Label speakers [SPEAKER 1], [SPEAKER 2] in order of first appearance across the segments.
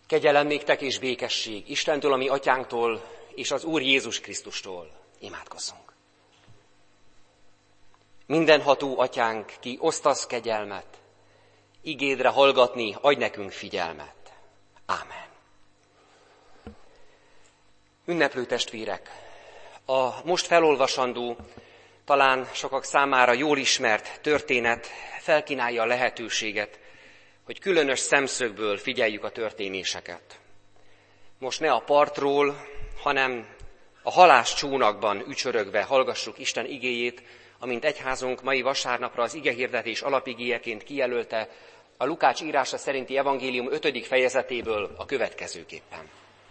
[SPEAKER 1] Kegyelem néktek és békesség Istentől, a mi atyánktól, és az Úr Jézus Krisztustól. Imádkozzunk. Mindenható atyánk, ki osztasz kegyelmet, igédre hallgatni adj nekünk figyelmet. Ámen. Ünneplő testvérek, a most felolvasandó, talán sokak számára jól ismert történet felkínálja a lehetőséget, hogy különös szemszögből figyeljük a történéseket. Most ne a partról, hanem a haláscsónakban ücsörögve hallgassuk Isten igéjét, amint egyházunk mai vasárnapra az igehirdetés alapigéjeként kijelölte a Lukács írása szerinti evangélium 5. fejezetéből a következőképpen.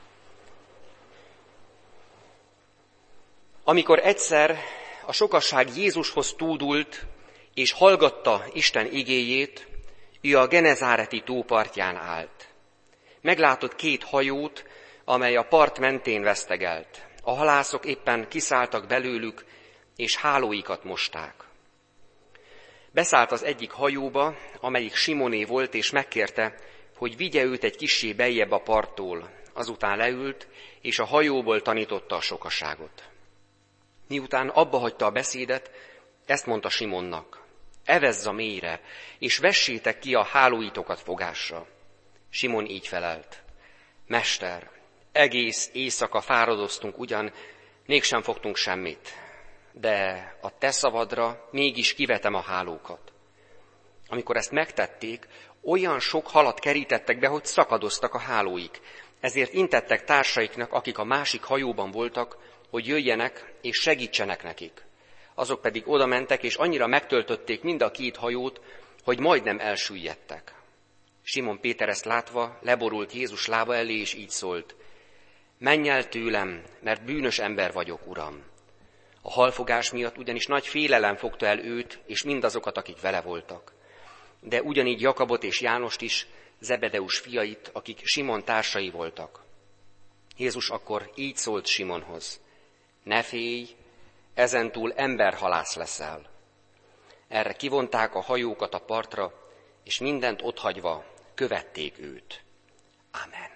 [SPEAKER 1] Amikor egyszer a sokasság Jézushoz tódult és hallgatta Isten igéjét, ő a Genezáreti tó partján állt. Meglátott 2 hajót, amely a part mentén vesztegelt. A halászok éppen kiszálltak belőlük, és hálóikat mosták. Beszállt az egyik hajóba, amelyik Simoné volt, és megkérte, hogy vigye őt egy kissé beljebb a parttól. Azután leült, és a hajóból tanította a sokaságot. Miután abbahagyta a beszédet, ezt mondta Simonnak: evezz a mélyre, és vessétek ki a hálóitokat fogásra. Simon így felelt: Mester, egész éjszaka fáradoztunk ugyan, mégsem fogtunk semmit, de a te szavadra mégis kivetem a hálókat. Amikor ezt megtették, olyan sok halat kerítettek be, hogy szakadoztak a hálóik. Ezért intettek társaiknak, akik a másik hajóban voltak, hogy jöjjenek és segítsenek nekik. Azok pedig oda mentek, és annyira megtöltötték mind a 2 hajót, hogy majdnem elsüllyedtek. Simon Péter ezt látva leborult Jézus lába elé, és így szólt: menj el tőlem, mert bűnös ember vagyok, Uram. A halfogás miatt ugyanis nagy félelem fogta el őt, és mindazokat, akik vele voltak. De ugyanígy Jakabot és Jánost is, Zebedeus fiait, akik Simon társai voltak. Jézus akkor így szólt Simonhoz: ne félj, ezentúl emberhalász leszel. Erre kivonták a hajókat a partra, és mindent otthagyva követték őt. Ámen.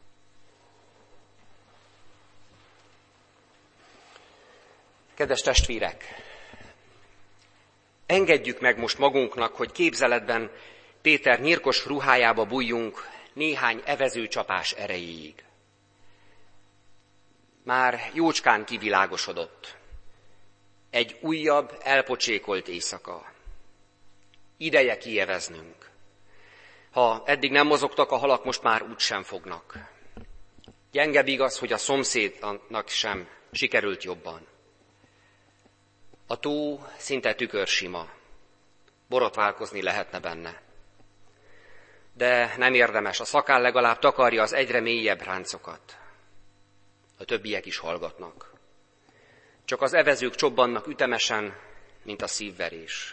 [SPEAKER 1] Kedves testvérek, engedjük meg most magunknak, hogy képzeletben Péter nyírkos ruhájába bújjunk néhány evezőcsapás erejéig. Már jócskán kivilágosodott. Egy újabb, elpocsékolt éjszaka. Ideje kieveznünk. Ha eddig nem mozogtak a halak, most már úgysem fognak. Gyengebb igaz, hogy a szomszédnak sem sikerült jobban. A tó szinte tükörsima. Borotválkozni lehetne benne. De nem érdemes, a szakál legalább takarja az egyre mélyebb ráncokat. A többiek is hallgatnak. Csak az evezők csobbannak ütemesen, mint a szívverés.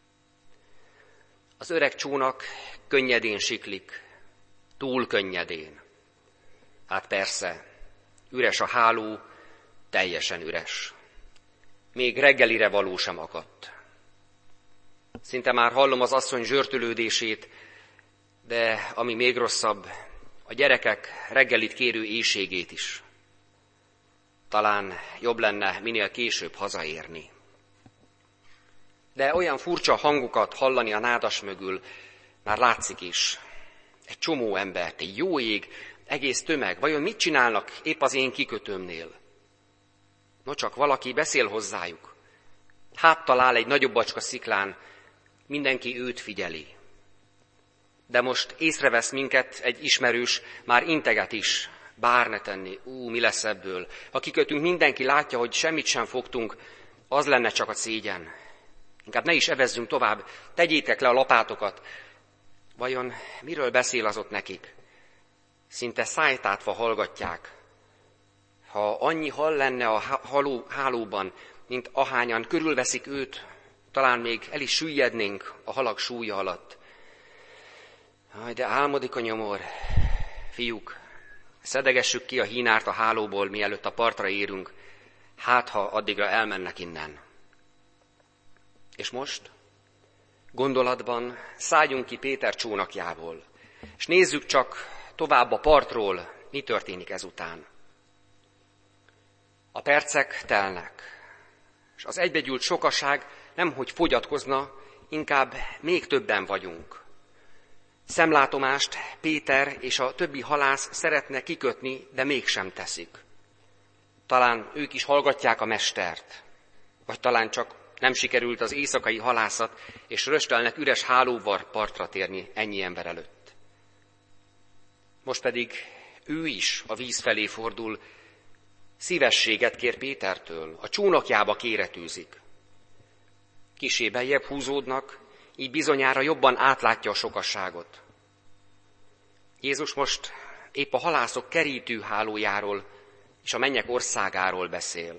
[SPEAKER 1] Az öreg csónak könnyedén siklik, túl könnyedén. Hát persze, üres a háló, teljesen üres. Még reggelire való sem akadt. Szinte már hallom az asszony zsörtölődését, de ami még rosszabb, a gyerekek reggelit kérő éhségét is. Talán jobb lenne minél később hazaérni. De olyan furcsa hangokat hallani a nádas mögül, már látszik is. Egy csomó embert, egy jó ég, egész tömeg. Vajon mit csinálnak épp az én kikötőmnél? No, csak valaki beszél hozzájuk. Hát talál egy nagyobb bacska sziklán, mindenki őt figyeli. De most észrevesz minket egy ismerős, már integet is. Bár ne tenni, mi lesz ebből? Ha kikötünk, mindenki látja, hogy semmit sem fogtunk, az lenne csak a szégyen. Inkább ne is evezzünk tovább, tegyétek le a lapátokat. Vajon miről beszél az ott nekik? Szinte szájtátva hallgatják. Ha annyi hal lenne a hálóban, mint ahányan körülveszik őt, talán még el is süllyednénk a halak súlya alatt. De álmodik a nyomor. Fiúk, szedegessük ki a hínárt a hálóból, mielőtt a partra érünk, hát ha addigra elmennek innen. És most gondolatban szálljunk ki Péter csónakjából, és nézzük csak tovább a partról, mi történik ezután. A percek telnek, és az egybegyűlt sokaság nemhogy fogyatkozna, inkább még többen vagyunk. Szemlátomást Péter és a többi halász szeretne kikötni, de mégsem teszik. Talán ők is hallgatják a mestert, vagy talán csak nem sikerült az éjszakai halászat, és röstelnek üres hálóval partra térni ennyi ember előtt. Most pedig ő is a víz felé fordul, szívességet kér Pétertől, a csónakjába kéretűzik. Kissé beljebb húzódnak, így bizonyára jobban átlátja a sokasságot. Jézus most épp a halászok kerítőhálójáról és a mennyek országáról beszél.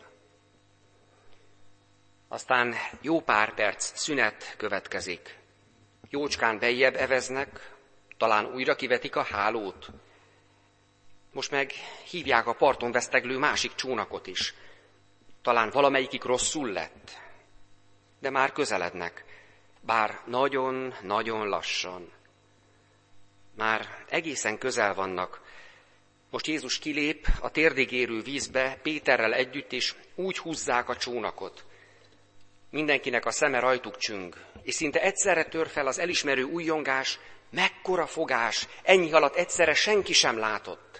[SPEAKER 1] Aztán jó pár perc szünet következik. Jócskán beljebb eveznek, talán újra kivetik a hálót. Most meg hívják a parton veszteglő másik csónakot is. Talán valamelyikük rosszul lett, de már közelednek, bár nagyon-nagyon lassan. Már egészen közel vannak. Most Jézus kilép a térdig érő vízbe Péterrel együtt, és úgy húzzák a csónakot. Mindenkinek a szeme rajtuk csüng, és szinte egyszerre tör fel az elismerő újjongás, mekkora fogás, ennyi halat egyszerre senki sem látott.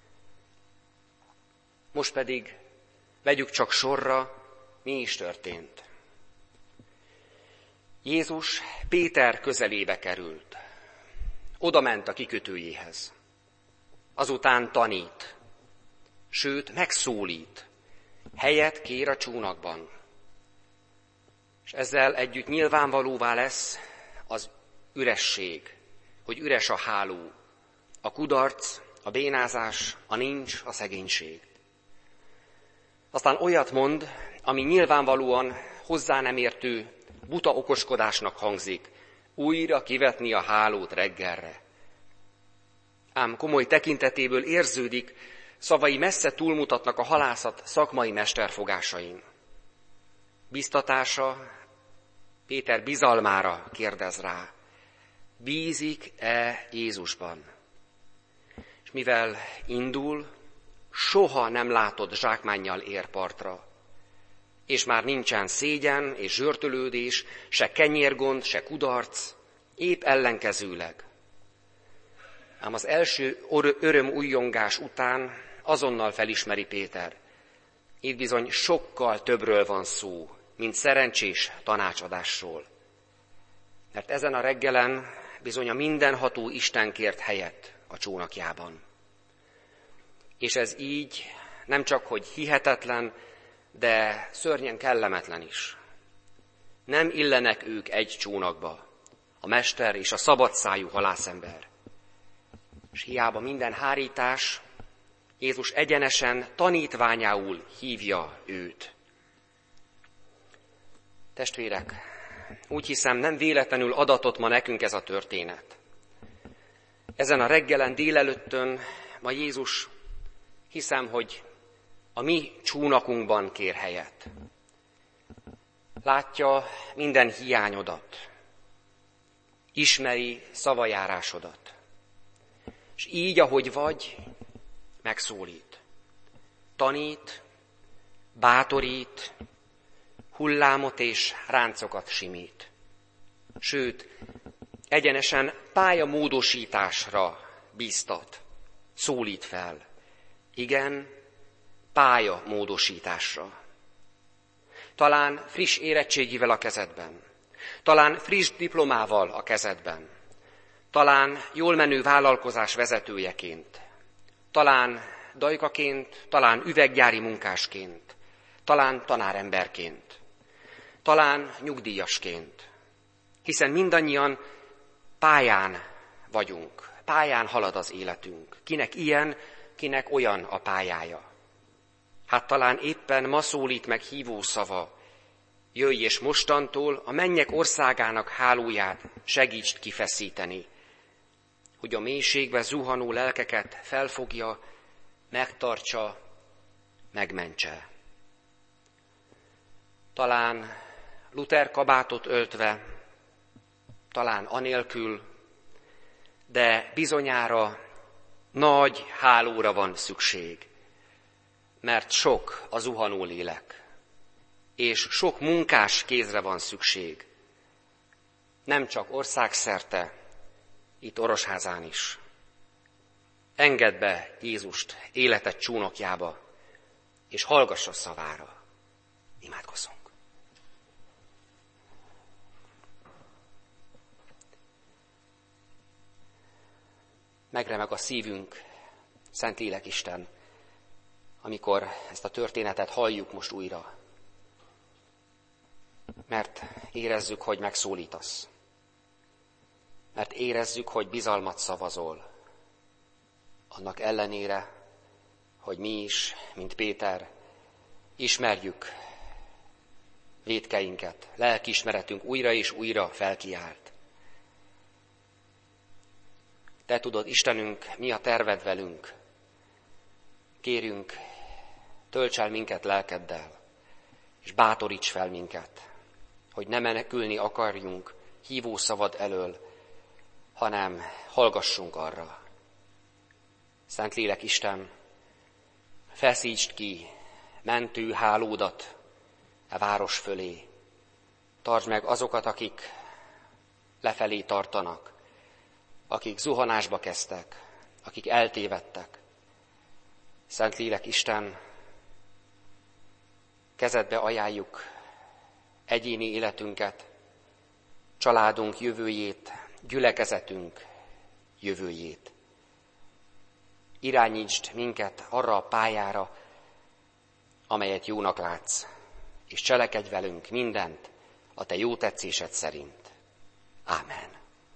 [SPEAKER 1] Most pedig vegyük csak sorra, mi is történt. Jézus Péter közelébe került. Oda ment a kikötőjéhez. Azután tanít, sőt megszólít, helyet kér a csónakban. És ezzel együtt nyilvánvalóvá lesz az üresség, hogy üres a háló, a kudarc, a bénázás, a nincs, a szegénység. Aztán olyat mond, ami nyilvánvalóan hozzá nem értő, buta okoskodásnak hangzik, újra kivetni a hálót reggelre. Ám komoly tekintetéből érződik, szavai messze túlmutatnak a halászat szakmai mesterfogásain. Biztatása Péter bizalmára kérdez rá. Bízik-e Jézusban? És mivel indul, soha nem látott zsákmánnyal ér partra. És már nincsen szégyen és zsörtölődés, se kenyérgond, se kudarc, épp ellenkezőleg. Ám az első örömújjongás után azonnal felismeri Péter. Itt bizony sokkal többről van szó, mint szerencsés tanácsadásról. Mert ezen a reggelen bizony a mindenható Isten kért helyet a csónakjában. És ez így nem csak, hogy hihetetlen, de szörnyen kellemetlen is. Nem illenek ők egy csónakba, a mester és a szabadszájú halászember. És hiába minden hárítás, Jézus egyenesen tanítványául hívja őt. Testvérek, úgy hiszem, nem véletlenül adatott ma nekünk ez a történet. Ezen a reggelen, délelőttön ma Jézus, hiszem, hogy a mi csónakunkban kér helyet. Látja minden hiányodat, ismeri szavajárásodat, és így, ahogy vagy, megszólít, tanít, bátorít, hullámot és ráncokat simít. Sőt, egyenesen pályamódosításra bíztat, szólít fel. Igen, pályamódosításra. Talán friss érettségivel a kezedben, talán friss diplomával a kezedben, talán jól menő vállalkozás vezetőjeként, talán dajkaként, talán üveggyári munkásként, talán tanáremberként, talán nyugdíjasként, hiszen mindannyian pályán vagyunk, pályán halad az életünk. Kinek ilyen, kinek olyan a pályája. Hát talán éppen ma szólít meg hívó szava, jöjj és mostantól a mennyek országának hálóját segítsd kifeszíteni, hogy a mélységbe zuhanó lelkeket felfogja, megtartsa, megmentse. Talán Luther kabátot öltve, talán anélkül, de bizonyára Nagy hálóra van szükség, mert sok a zuhanó lélek, és sok munkás kézre van szükség. Nem csak országszerte, itt Orosházán is. Engedd be Jézust életed csónakjába, és hallgass a szavára. Imádkozzunk. Megremeg a szívünk, Szentlélek Isten, amikor ezt a történetet halljuk most újra. Mert érezzük, hogy megszólítasz. Mert érezzük, hogy bizalmat szavazol. Annak ellenére, hogy mi is, mint Péter, ismerjük vétkeinket, lelkiismeretünk újra és újra felkiált. Te tudod, Istenünk, mi a terved velünk. Kérünk, tölts el minket lelkeddel, és bátoríts fel minket, hogy ne menekülni akarjunk hívó szavad elől, hanem hallgassunk arra. Szentlélek Isten, feszítsd ki mentő hálódat a város fölé. Tartsd meg azokat, akik lefelé tartanak, akik zuhanásba kezdtek, akik eltévedtek. Szentlélek Isten, kezedbe ajánljuk egyéni életünket, családunk jövőjét, gyülekezetünk jövőjét. Irányítsd minket arra a pályára, amelyet jónak látsz, és cselekedj velünk mindent a te jó tetszésed szerint. Ámen.